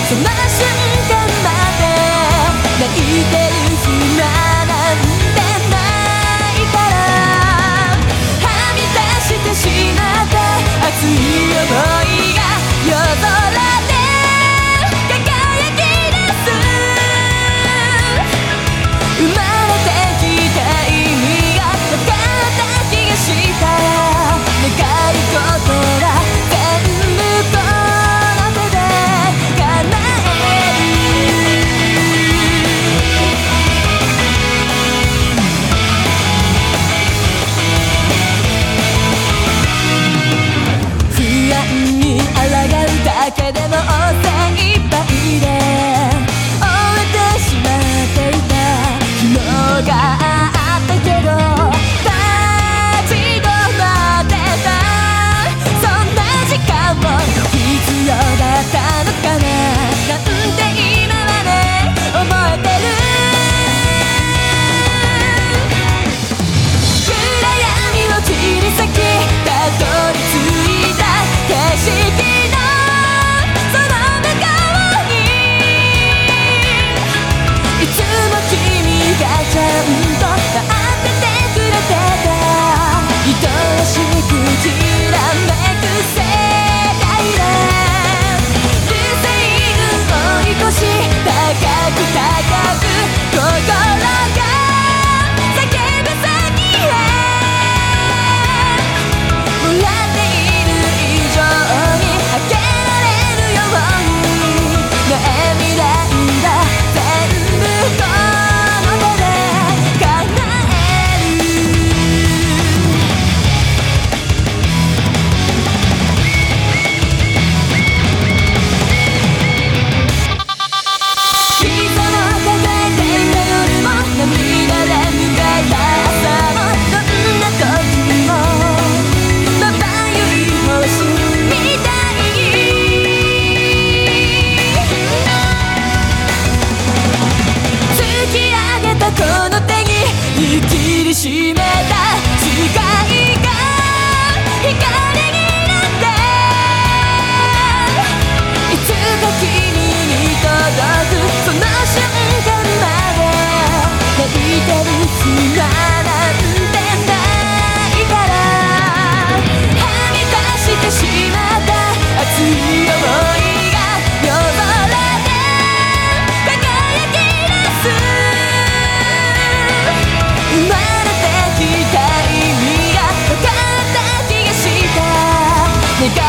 その瞬間まで泣いてる暇なんてないからはみ出してしまった熱い想いが夜空で輝き出す生まれてきた意味が分かった気がした願い事は全部この手で叶える不安に抗うだけでも精一杯で終えてしまっていた昨日があったけど立ち止まってたそんな時間も必要だったのかななんて今はね思えてる暗闇を切り裂きたどり着いた景色のその向こうにいつも君がちゃんと待っててくれてた愛しくきらめく世界で流星群追い越し高く高く心が叫ぶ先へもらっている以上にあげられるようにねえ未来は全部この手で叶える小さな抱えていた夜も涙で迎えた朝もどんな時もまばゆい星みたい突き上げたこの手に握りしめた誓いが光になっていつか君に届くその瞬間まで泣いてる暇なんてないからはみ出してしまった熱い想いが夜空で輝き出す生まれてきた意味が分かった気がした願